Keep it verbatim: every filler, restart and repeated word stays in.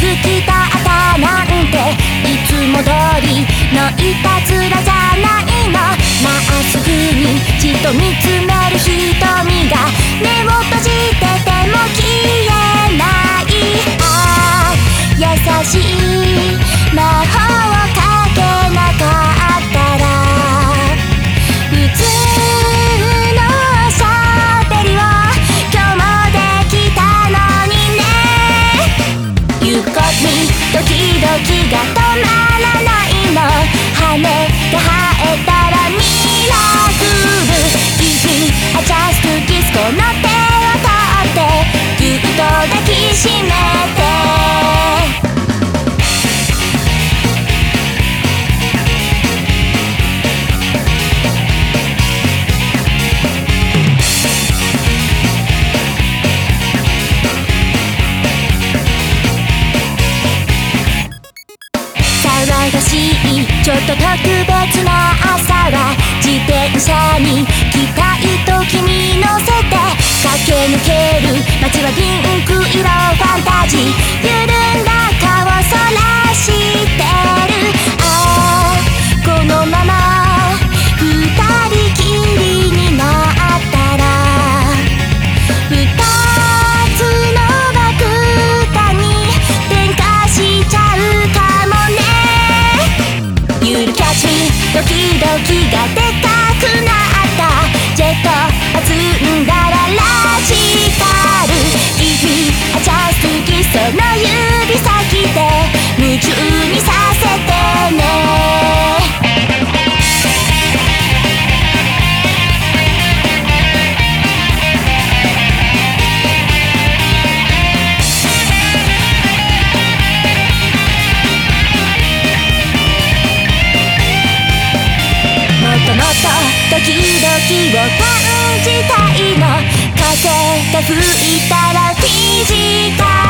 きた朝なんていつも通りのいたずらじゃないの。まっすぐにじっと見つめる瞳が目を閉じてても消えない。ああ優しい魔法をかけなかったら普通のおしゃべりを今日もできたのにね。You got me ドキドキが止まらないの。羽が生えたらミラクル Give me a chance to kiss この手を取ってぎゅっと抱きしめて騒がしいちょっと特別な朝は自転車に期待と君乗せて駆け抜ける街はピンク色ファンタジー緩んだ顔そらしてる。ああこのまま二人きりになったら二つの爆弾に点火しちゃうかもね。You catch me ドキドキがでかくなったジェットを積んだらラジカル Give me a chance to kiss その指先で夢中にさせてね。もっともっとドキドキを感じたいの。風が吹いたらフィジカル